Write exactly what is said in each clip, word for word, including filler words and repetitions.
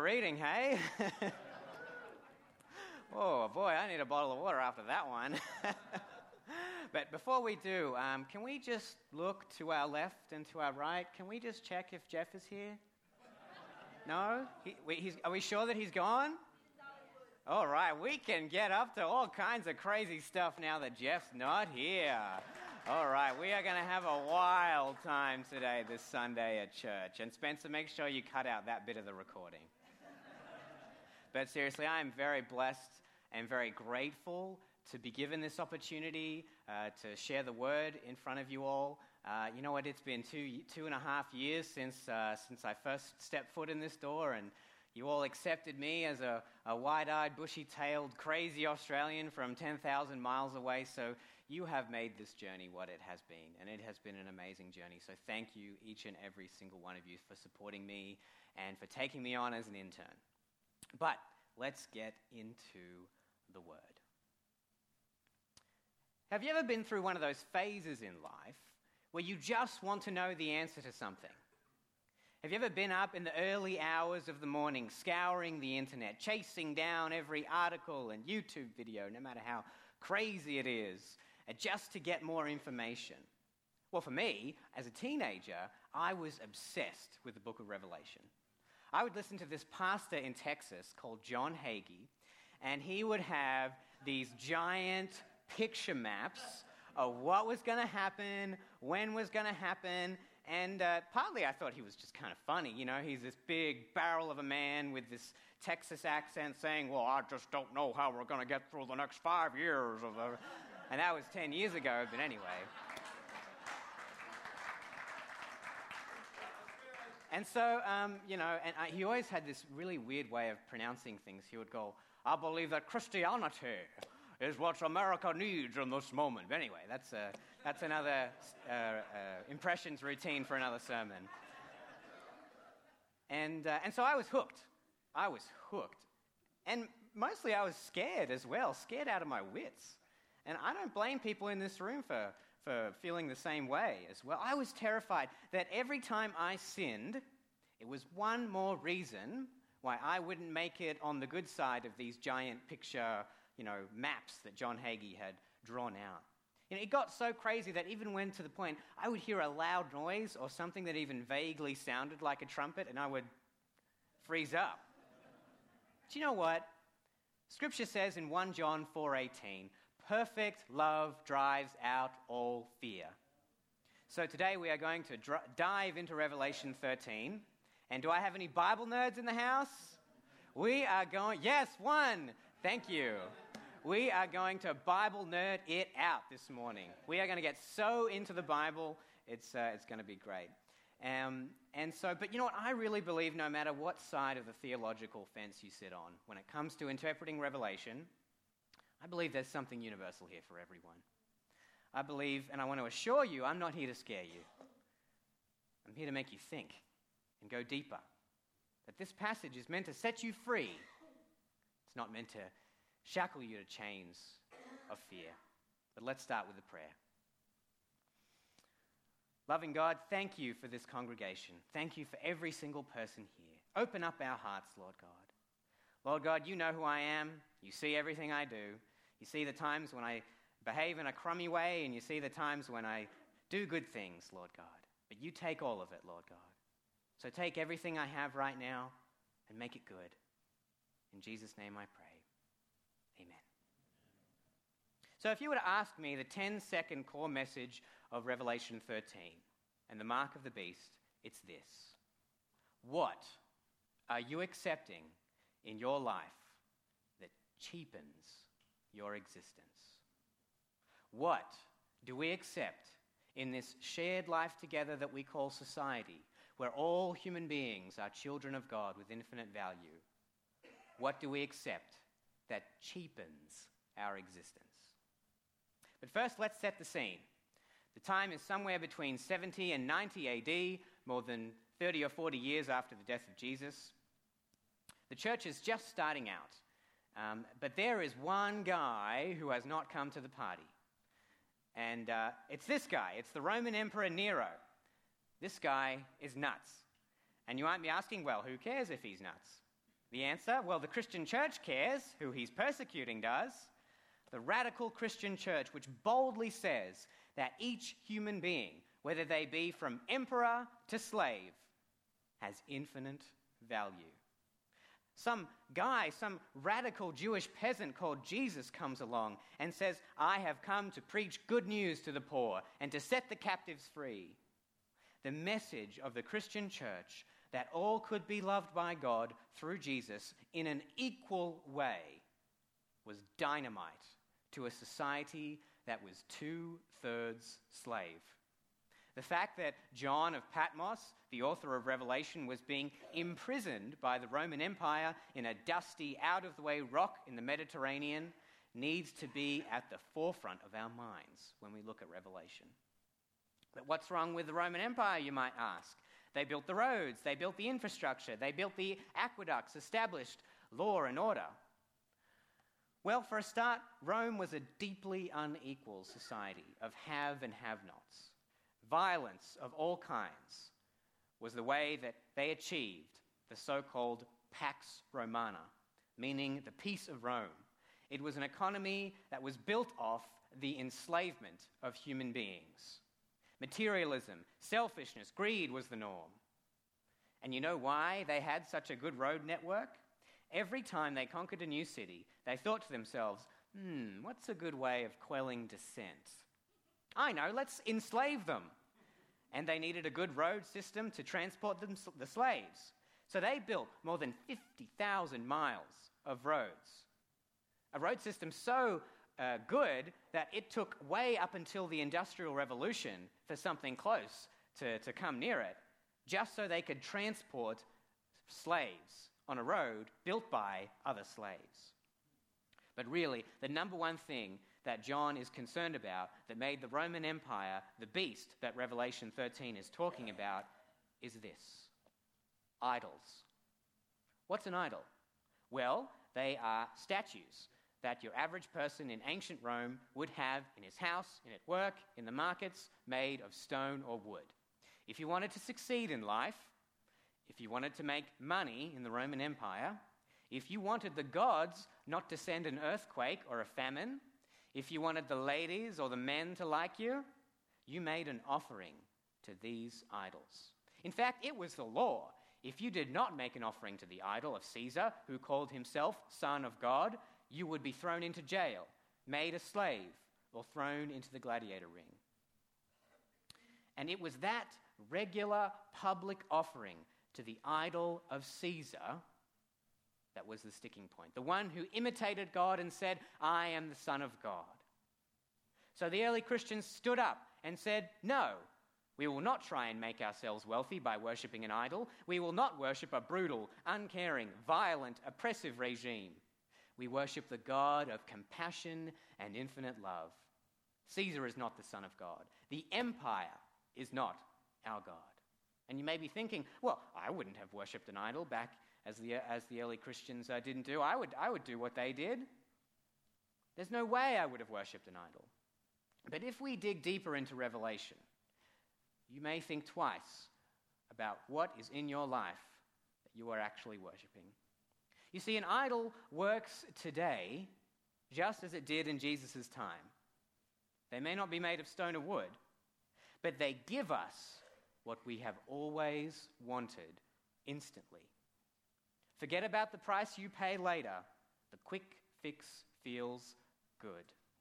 reading, hey? Oh, boy, I need a bottle of water after that one. But before we do, um, can we just look to our left and to our right? Can we just check if Jeff is here? No? He, we, he's, are we sure that he's gone? All right, we can get up to all kinds of crazy stuff now that Jeff's not here. All right, we are going to have a wild time today, this Sunday at church. And Spencer, make sure you cut out that bit of the recording. But seriously, I am very blessed and very grateful to be given this opportunity uh, to share the word in front of you all. Uh, you know what? It's been two two and a half years since uh, since I first stepped foot in this door, and you all accepted me as a, a wide-eyed, bushy-tailed, crazy Australian from ten thousand miles away. So you have made this journey what it has been, and it has been an amazing journey. So thank you, each and every single one of you, for supporting me and for taking me on as an intern. But let's get into the word. Have you ever been through one of those phases in life where you just want to know the answer to something? Have you ever been up in the early hours of the morning, scouring the internet, chasing down every article and YouTube video, no matter how crazy it is, just to get more information? Well, for me, as a teenager, I was obsessed with the book of Revelation. I would listen to this pastor in Texas called John Hagee, and he would have these giant picture maps of what was going to happen, when was going to happen, and uh, partly I thought he was just kind of funny. You know, he's this big barrel of a man with this Texas accent saying, well, I just don't know how we're going to get through the next five years. Of the... And that was ten years ago, but anyway. And so, um, you know, and I, he always had this really weird way of pronouncing things. He would go, I believe that Christianity is what America needs in this moment. But anyway, that's a, that's another uh, uh, impressions routine for another sermon. And uh, and so I was hooked. I was hooked. And mostly I was scared as well, scared out of my wits. And I don't blame people in this room for, for feeling the same way as well. I was terrified that every time I sinned, it was one more reason why I wouldn't make it on the good side of these giant picture, you know, maps that John Hagee had drawn out. You know, it got so crazy that even when to the point I would hear a loud noise or something that even vaguely sounded like a trumpet, and I would freeze up. Do you know what? Scripture says in First John four eighteen, perfect love drives out all fear. So today we are going to dr- dive into Revelation thirteen. And do I have any Bible nerds in the house? We are going, yes, one. Thank you. We are going to Bible nerd it out this morning. We are going to get so into the Bible, it's uh, it's going to be great. Um, and so, but you know what? I really believe no matter what side of the theological fence you sit on, when it comes to interpreting Revelation, I believe there's something universal here for everyone. I believe, and I want to assure you, I'm not here to scare you. I'm here to make you think and go deeper. That this passage is meant to set you free. It's not meant to shackle you to chains of fear. But let's start with a prayer. Loving God, thank you for this congregation. Thank you for every single person here. Open up our hearts, Lord God. Lord God, you know who I am. You see everything I do. You see the times when I behave in a crummy way, and you see the times when I do good things, Lord God. But you take all of it, Lord God. So take everything I have right now and make it good. In Jesus' name I pray. Amen. So if you were to ask me the ten-second core message of Revelation thirteen and the mark of the beast, it's this. What are you accepting in your life that cheapens your existence? What do we accept in this shared life together that we call society, where all human beings are children of God with infinite value? What do we accept that cheapens our existence? But first, let's set the scene. The time is somewhere between seventy and ninety A D, more than thirty or forty years after the death of Jesus. The church is just starting out, um, but there is one guy who has not come to the party. And uh, it's this guy. It's the Roman Emperor Nero. This guy is nuts. And you might be asking, well, who cares if he's nuts? The answer? Well, the Christian church cares. Who he's persecuting does. The radical Christian church, which boldly says that each human being, whether they be from emperor to slave, has infinite value. Some guy, some radical Jewish peasant called Jesus comes along and says, I have come to preach good news to the poor and to set the captives free. The message of the Christian church that all could be loved by God through Jesus in an equal way was dynamite to a society that was two-thirds slave. The fact that John of Patmos, the author of Revelation, was being imprisoned by the Roman Empire in a dusty, out-of-the-way rock in the Mediterranean needs to be at the forefront of our minds when we look at Revelation. But what's wrong with the Roman Empire, you might ask? They built the roads, they built the infrastructure, they built the aqueducts, established law and order. Well, for a start, Rome was a deeply unequal society of have and have-nots. Violence of all kinds was the way that they achieved the so-called Pax Romana, meaning the peace of Rome. It was an economy that was built off the enslavement of human beings. Materialism, selfishness, greed was the norm. And you know why they had such a good road network? Every time they conquered a new city, they thought to themselves, hmm, what's a good way of quelling dissent? I know, let's enslave them. And they needed a good road system to transport them, the slaves. So they built more than fifty thousand miles of roads. A road system so uh, good that it took way up until the Industrial Revolution for something close to, to come near it, just so they could transport slaves on a road built by other slaves. But really, the number one thing that John is concerned about that made the Roman Empire the beast that Revelation thirteen is talking about is this: idols. What's an idol? Well, they are statues that your average person in ancient Rome would have in his house, in at work, in the markets, made of stone or wood. If you wanted to succeed in life, if you wanted to make money in the Roman Empire, if you wanted the gods not to send an earthquake or a famine, if you wanted the ladies or the men to like you, you made an offering to these idols. In fact, it was the law. If you did not make an offering to the idol of Caesar, who called himself Son of God, you would be thrown into jail, made a slave, or thrown into the gladiator ring. And it was that regular public offering to the idol of Caesar that was the sticking point. The one who imitated God and said, I am the Son of God. So the early Christians stood up and said, no, we will not try and make ourselves wealthy by worshipping an idol. We will not worship a brutal, uncaring, violent, oppressive regime. We worship the God of compassion and infinite love. Caesar is not the Son of God. The empire is not our God. And you may be thinking, well, I wouldn't have worshipped an idol back as the, as the early Christians uh, didn't do. I would, I would do what they did. There's no way I would have worshipped an idol. But if we dig deeper into Revelation, you may think twice about what is in your life that you are actually worshipping. You see, an idol works today just as it did in Jesus' time. They may not be made of stone or wood, but they give us what we have always wanted instantly. Forget about the price you pay later. The quick fix feels good.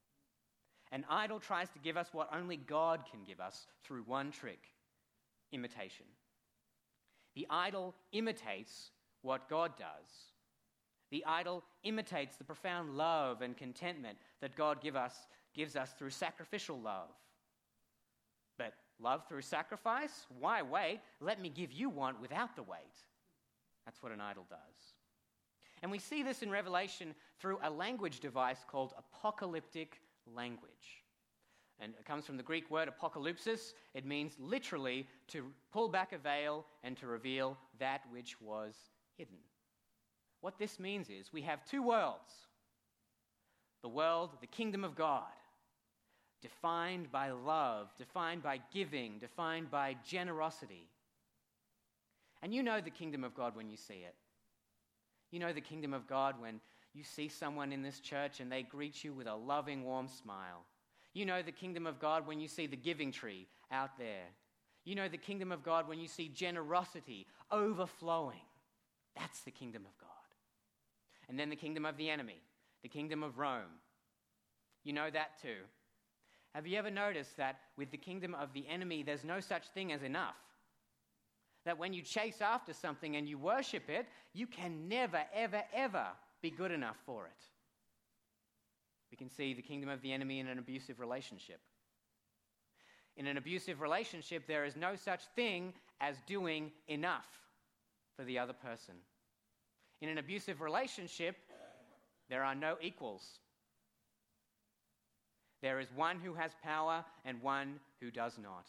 An idol tries to give us what only God can give us through one trick: imitation. The idol imitates what God does. The idol imitates the profound love and contentment that God give us, gives us through sacrificial love. But love through sacrifice? Why wait? Let me give you one without the wait. That's what an idol does. And we see this in Revelation through a language device called apocalyptic language. And it comes from the Greek word apocalypsis. It means literally to pull back a veil and to reveal that which was hidden. What this means is we have two worlds. The world, the kingdom of God, defined by love, defined by giving, defined by generosity. And you know the kingdom of God when you see it. You know the kingdom of God when you see someone in this church and they greet you with a loving, warm smile. You know the kingdom of God when you see the giving tree out there. You know the kingdom of God when you see generosity overflowing. That's the kingdom of God. And then the kingdom of the enemy, the kingdom of Rome. You know that too. Have you ever noticed that with the kingdom of the enemy, there's no such thing as enough? That when you chase after something and you worship it, you can never, ever, ever be good enough for it. We can see the kingdom of the enemy in an abusive relationship. In an abusive relationship, there is no such thing as doing enough for the other person. In an abusive relationship, there are no equals. There is one who has power and one who does not.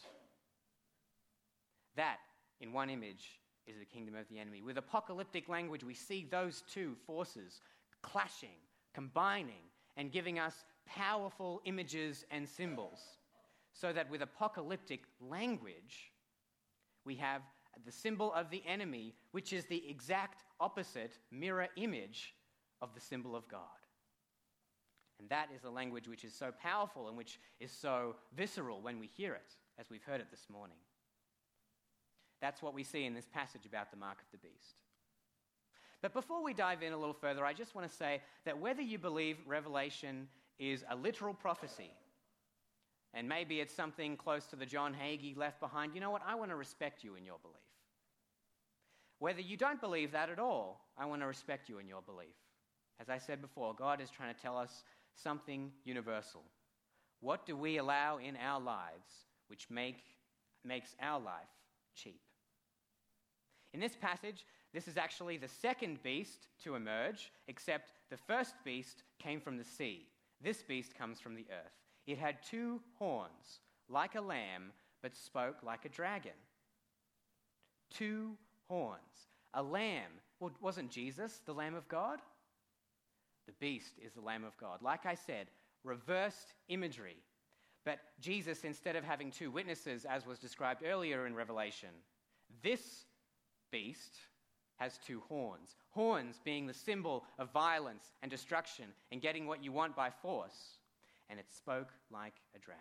That, in one image, is the kingdom of the enemy. With apocalyptic language, we see those two forces clashing, combining, and giving us powerful images and symbols. So that with apocalyptic language, we have the symbol of the enemy, which is the exact opposite mirror image of the symbol of God. And that is a language which is so powerful and which is so visceral when we hear it, as we've heard it this morning. That's what we see in this passage about the mark of the beast. But before we dive in a little further, I just want to say that whether you believe Revelation is a literal prophecy, and maybe it's something close to the John Hagee left behind, you know what? I want to respect you in your belief. Whether you don't believe that at all, I want to respect you in your belief. As I said before, God is trying to tell us something universal. What do we allow in our lives which make, makes our life cheap? In this passage, this is actually the second beast to emerge, except the first beast came from the sea. This beast comes from the earth. It had two horns, like a lamb, but spoke like a dragon. Two horns. A lamb. Well, wasn't Jesus the Lamb of God? The beast is the Lamb of God. Like I said, reversed imagery. But Jesus, instead of having two witnesses, as was described earlier in Revelation, this beast has two horns. Horns being the symbol of violence and destruction and getting what you want by force. And it spoke like a dragon.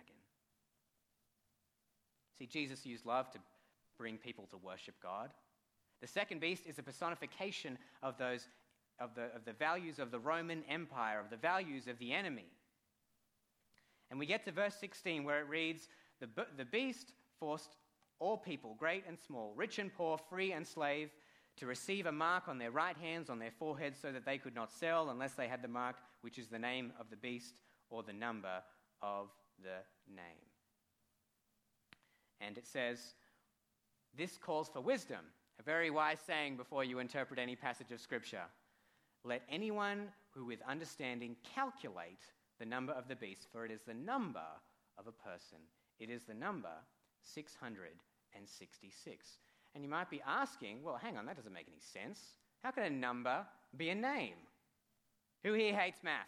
See, Jesus used love to bring people to worship God. The second beast is a personification of those of the, of the values of the Roman Empire, of the values of the enemy. And we get to verse sixteen where it reads, the, the beast forced all people, great and small, rich and poor, free and slave, to receive a mark on their right hands, on their foreheads, so that they could not sell unless they had the mark, which is the name of the beast or the number of the name. And it says, this calls for wisdom, a very wise saying before you interpret any passage of Scripture. Let anyone who with understanding calculate the number of the beast, for it is the number of a person. It is the number six hundred sixty-six. And you might be asking, well, hang on, that doesn't make any sense. How can a number be a name? Who here hates math?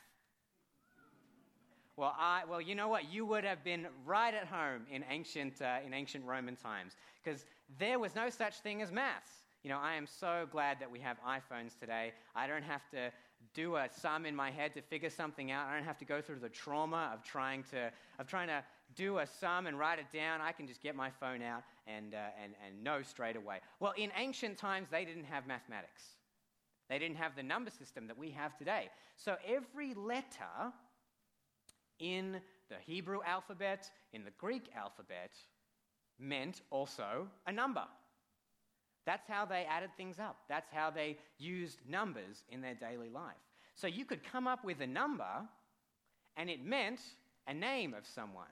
Well, I, well, you know what? You would have been right at home in ancient, uh, in ancient Roman times, because there was no such thing as maths. You know, I am so glad that we have iPhones today. I don't have to do a sum in my head to figure something out. I don't have to go through the trauma of trying to of trying to do a sum and write it down. I can just get my phone out and uh, and and know straight away. Well, in ancient times, they didn't have mathematics. They didn't have the number system that we have today. So every letter in the Hebrew alphabet, in the Greek alphabet, meant also a number. That's how they added things up. That's how they used numbers in their daily life. So you could come up with a number, and it meant a name of someone.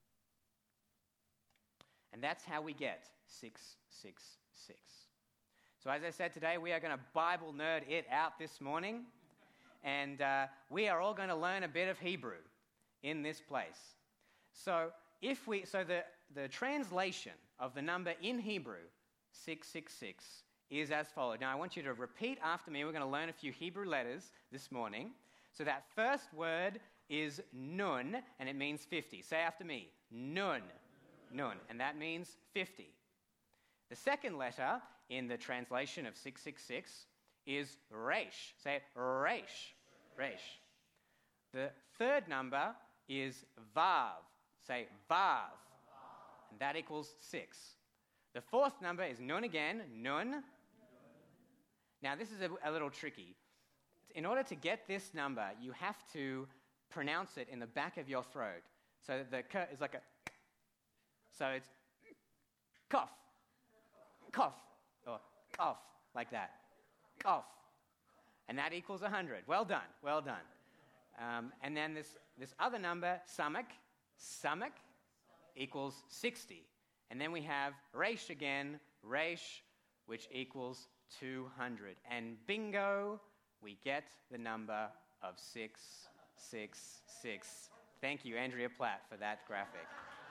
And that's how we get six six six. So as I said today, we are going to Bible nerd it out this morning, and uh, we are all going to learn a bit of Hebrew in this place. So if we, so the, the translation of the number in Hebrew, six six six, is as follows. Now I want you to repeat after me. We're going to learn a few Hebrew letters this morning. So that first word is nun, and it means fifty. Say after me, nun, nun, and that means fifty. The second letter in the translation of six six six is Resh. Say it, Resh. Resh. The third number is Vav. Say Vav. And that equals six. The fourth number is Nun again. Nun. Now this is a, a little tricky. In order to get this number, you have to pronounce it in the back of your throat. So the k is like a... So it's cough, cough, or cough, like that. Cough. And that equals one hundred. Well done, well done. Um, and then this, this other number, samak, samak, equals sixty. And then we have resh again, resh, which equals two hundred. And bingo, we get the number of six six six. Thank you, Andrea Platt, for that graphic.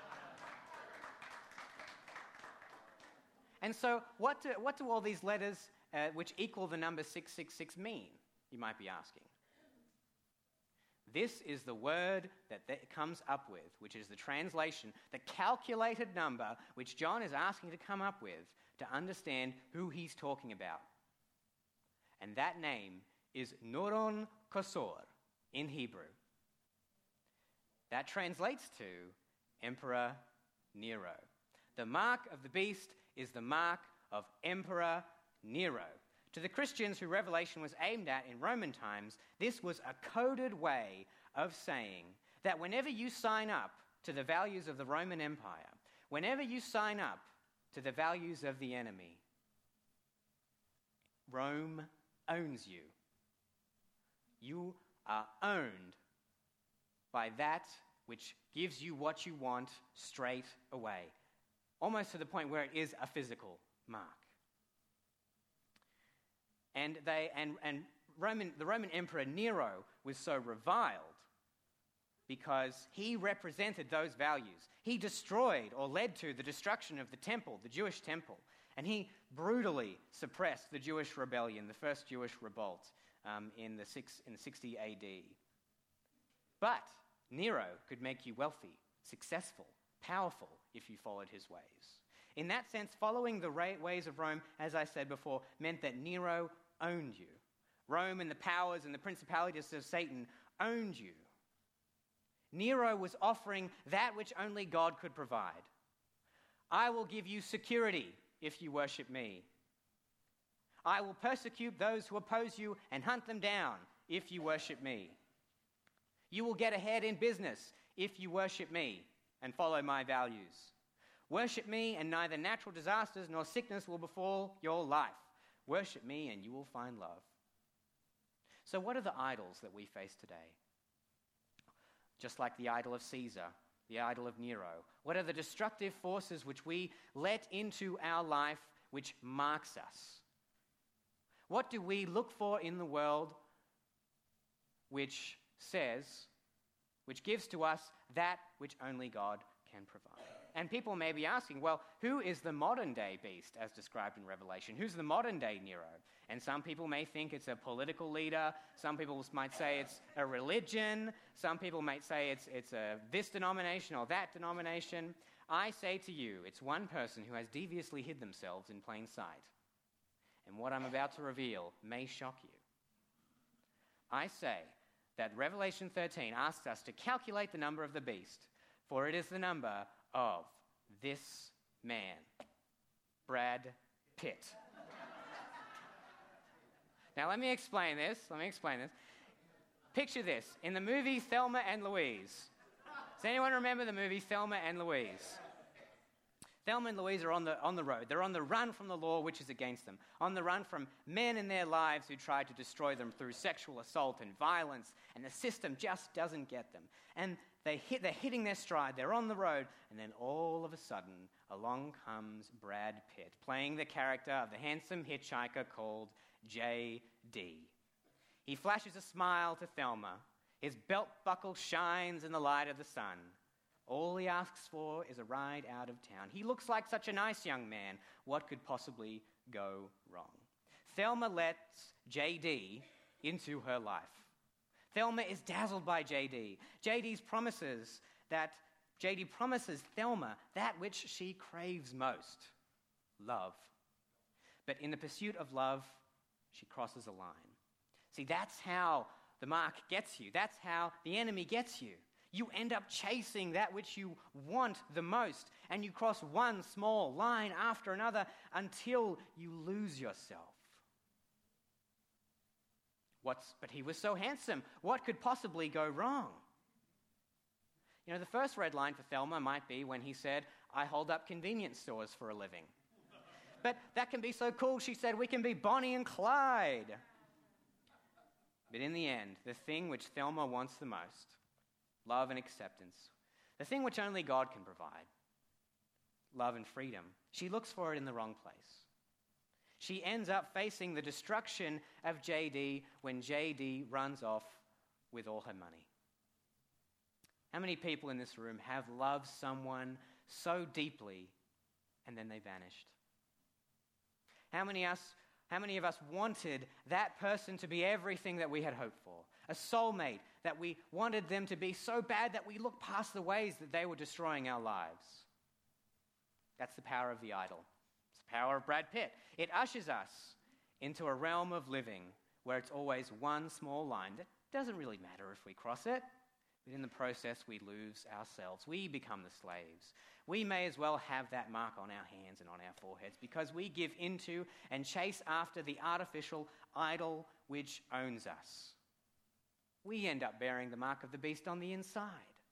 And so what do, what do all these letters uh, which equal the number six six six mean, you might be asking? This is the word that it comes up with, which is the translation, the calculated number which John is asking to come up with to understand who he's talking about. And that name is Nuron Kosor in Hebrew. That translates to Emperor Nero. The mark of the beast is the mark of Emperor Nero. To the Christians who Revelation was aimed at in Roman times, this was a coded way of saying that whenever you sign up to the values of the Roman Empire, whenever you sign up to the values of the enemy, Rome owns you. You are owned by that which gives you what you want straight away, almost to the point where it is a physical mark. And they and, and Roman the Roman Emperor Nero was so reviled because he represented those values. He destroyed or led to the destruction of the temple, the Jewish temple, and he brutally suppressed the Jewish rebellion, the first Jewish revolt um, in the six, in sixty A D. But Nero could make you wealthy, successful, powerful if you followed his ways. In that sense, following the ways of Rome, as I said before, meant that Nero owned you. Rome and the powers and the principalities of Satan owned you. Nero was offering that which only God could provide. I will give you security if you worship me. I will persecute those who oppose you and hunt them down if you worship me. You will get ahead in business if you worship me and follow my values. Worship me and neither natural disasters nor sickness will befall your life. Worship me and you will find love. So what are the idols that we face today? Just like the idol of Caesar, the idol of Nero. What are the destructive forces which we let into our life which marks us? What do we look for in the world which says, which gives to us that which only God can provide? And people may be asking, well, who is the modern-day beast as described in Revelation? Who's the modern-day Nero? And some people may think it's a political leader. Some people might say it's a religion. Some people might say it's, it's a this denomination or that denomination. I say to you, it's one person who has deviously hid themselves in plain sight. And what I'm about to reveal may shock you. I say that Revelation thirteen asks us to calculate the number of the beast, for it is the number of this man, Brad Pitt. Now let me explain this. Let me explain this. Picture this. In the movie Thelma and Louise. Does anyone remember the movie Thelma and Louise? Thelma and Louise are on the, on the road. They're on the run from the law which is against them. On the run from men in their lives who try to destroy them through sexual assault and violence. And the system just doesn't get them. And they hit, they're hitting their stride. They're on the road. And then all of a sudden, along comes Brad Pitt, playing the character of the handsome hitchhiker called J D. He flashes a smile to Thelma. His belt buckle shines in the light of the sun. All he asks for is a ride out of town. He looks like such a nice young man. What could possibly go wrong? Thelma lets J D into her life. Thelma is dazzled by J D. J D's promises that J D promises Thelma that which she craves most, love. But in the pursuit of love, she crosses a line. See, that's how the mark gets you. That's how the enemy gets you. You end up chasing that which you want the most, and you cross one small line after another until you lose yourself. What's, but he was so handsome. What could possibly go wrong? You know, the first red line for Thelma might be when he said, I hold up convenience stores for a living. But that can be so cool, she said, we can be Bonnie and Clyde. But in the end, the thing which Thelma wants the most, love and acceptance, the thing which only God can provide, love and freedom, she looks for it in the wrong place. She ends up facing the destruction of J D when J D runs off with all her money. How many people in this room have loved someone so deeply and then they vanished? How many us, how many of us wanted that person to be everything that we had hoped for? A soulmate that we wanted them to be so bad that we looked past the ways that they were destroying our lives. That's the power of the idol. It's the power of Brad Pitt. It ushers us into a realm of living where it's always one small line that doesn't really matter if we cross it. But in the process, we lose ourselves. We become the slaves. We may as well have that mark on our hands and on our foreheads because we give into and chase after the artificial idol which owns us. We end up bearing the mark of the beast on the inside.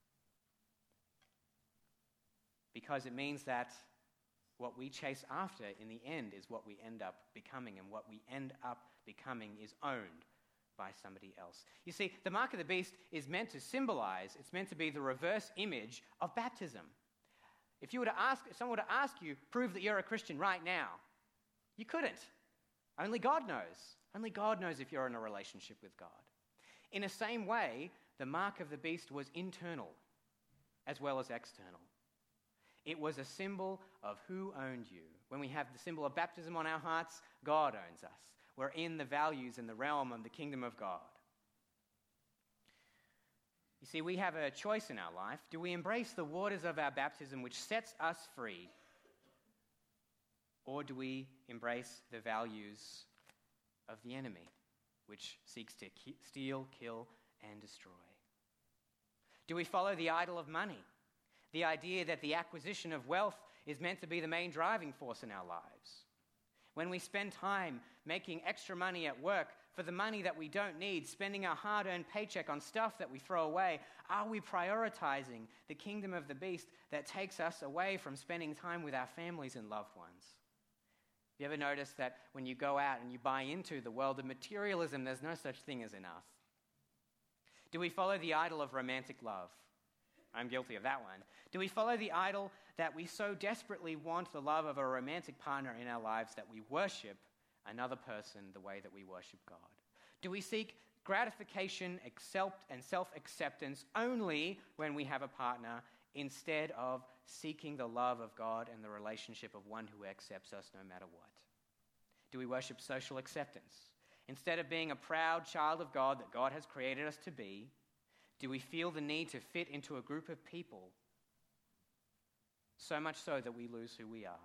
Because it means that what we chase after in the end is what we end up becoming, and what we end up becoming is owned by somebody else. You see, the mark of the beast is meant to symbolize, it's meant to be the reverse image of baptism. If you were to ask, if someone were to ask you, prove that you're a Christian right now, you couldn't. Only God knows. Only God knows if you're in a relationship with God. In the same way, the mark of the beast was internal as well as external. It was a symbol of who owned you. When we have the symbol of baptism on our hearts, God owns us. We're in the values and the realm of the kingdom of God. You see, we have a choice in our life. Do we embrace the waters of our baptism which sets us free? Or do we embrace the values of the enemy which seeks to ki- steal, kill, and destroy? Do we follow the idol of money? The idea that the acquisition of wealth is meant to be the main driving force in our lives. When we spend time making extra money at work for the money that we don't need, spending our hard-earned paycheck on stuff that we throw away, are we prioritizing the kingdom of the beast that takes us away from spending time with our families and loved ones? Have you ever noticed that when you go out and you buy into the world of materialism, there's no such thing as enough? Do we follow the idol of romantic love? I'm guilty of that one. Do we follow the idol that we so desperately want the love of a romantic partner in our lives that we worship another person the way that we worship God? Do we seek gratification, accept, and self-acceptance only when we have a partner instead of seeking the love of God and the relationship of one who accepts us no matter what? Do we worship social acceptance? Instead of being a proud child of God that God has created us to be, do we feel the need to fit into a group of people so much so that we lose who we are?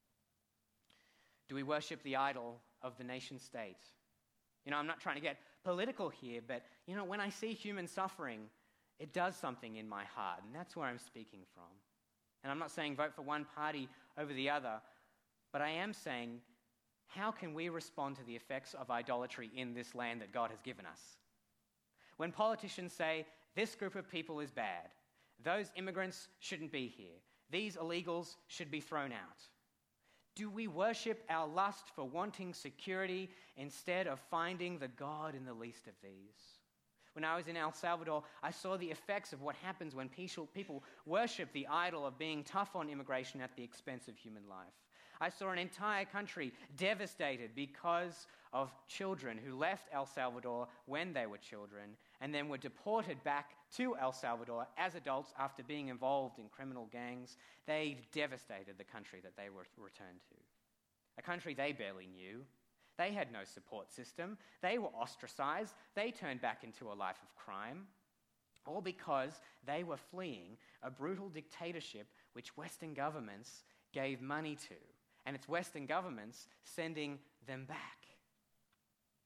Do we worship the idol of the nation state? You know, I'm not trying to get political here, but, you know, when I see human suffering, it does something in my heart, and that's where I'm speaking from. And I'm not saying vote for one party over the other, but I am saying, how can we respond to the effects of idolatry in this land that God has given us? When politicians say, this group of people is bad, those immigrants shouldn't be here, these illegals should be thrown out, do we worship our lust for wanting security instead of finding the God in the least of these? When I was in El Salvador, I saw the effects of what happens when people worship the idol of being tough on immigration at the expense of human life. I saw an entire country devastated because of children who left El Salvador when they were children and then were deported back to El Salvador as adults after being involved in criminal gangs. They devastated the country that they were returned to, a country they barely knew. They had no support system. They were ostracized. They turned back into a life of crime, all because they were fleeing a brutal dictatorship which Western governments gave money to. And it's Western governments sending them back.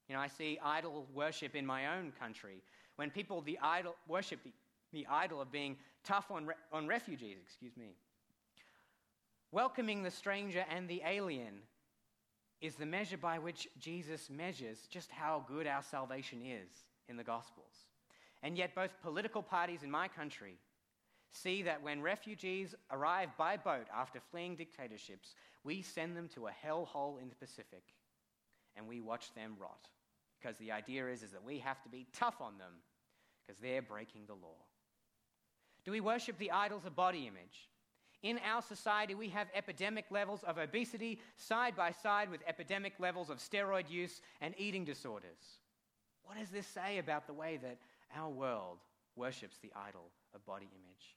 You know, I see idol worship in my own country. When people the idol worship the, the idol of being tough on, re- on refugees, excuse me. Welcoming the stranger and the alien is the measure by which Jesus measures just how good our salvation is in the Gospels. And yet both political parties in my country see that when refugees arrive by boat after fleeing dictatorships, we send them to a hellhole in the Pacific and we watch them rot. Because the idea is, is that we have to be tough on them because they're breaking the law. Do we worship the idols of body image? In our society, we have epidemic levels of obesity side by side with epidemic levels of steroid use and eating disorders. What does this say about the way that our world worships the idol of body image?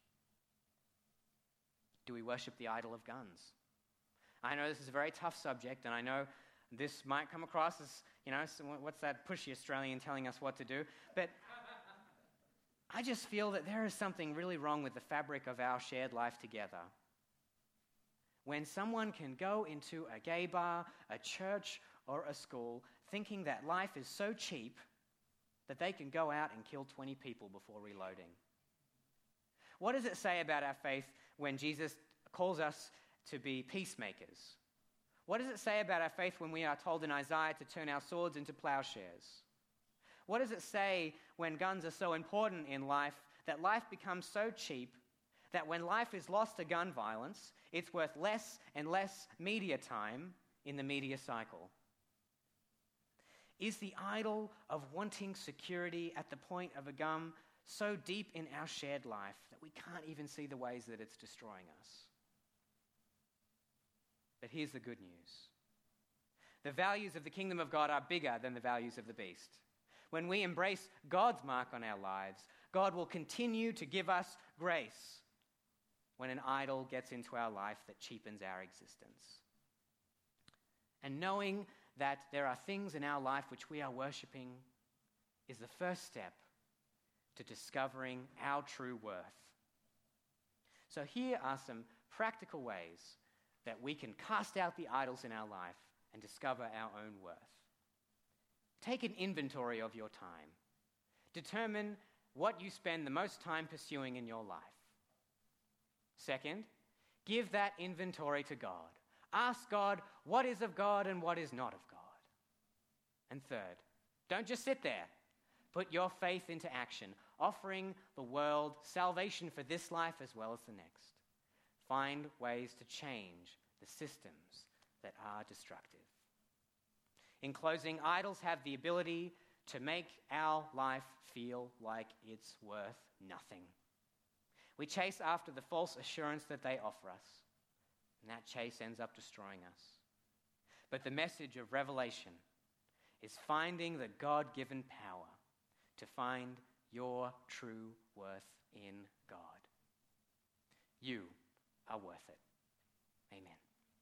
Do we worship the idol of guns? I know this is a very tough subject, and I know this might come across as, you know, what's that pushy Australian telling us what to do? But I just feel that there is something really wrong with the fabric of our shared life together. When someone can go into a gay bar, a church, or a school thinking that life is so cheap that they can go out and kill twenty people before reloading. What does it say about our faith when Jesus calls us to be peacemakers? What does it say about our faith when we are told in Isaiah to turn our swords into plowshares? What does it say when guns are so important in life that life becomes so cheap that when life is lost to gun violence, it's worth less and less media time in the media cycle? Is the idol of wanting security at the point of a gun so deep in our shared life that we can't even see the ways that it's destroying us? But here's the good news. The values of the kingdom of God are bigger than the values of the beast. When we embrace God's mark on our lives, God will continue to give us grace when an idol gets into our life that cheapens our existence. And knowing that there are things in our life which we are worshipping is the first step to discovering our true worth. So here are some practical ways that we can cast out the idols in our life and discover our own worth. Take an inventory of your time. Determine what you spend the most time pursuing in your life. Second, give that inventory to God. Ask God what is of God and what is not of God. And third, don't just sit there. Put your faith into action, offering the world salvation for this life as well as the next. Find ways to change the systems that are destructive. In closing, idols have the ability to make our life feel like it's worth nothing. We chase after the false assurance that they offer us, and that chase ends up destroying us. But the message of Revelation is finding the God-given power to find your true worth in God. You are worth it. Amen.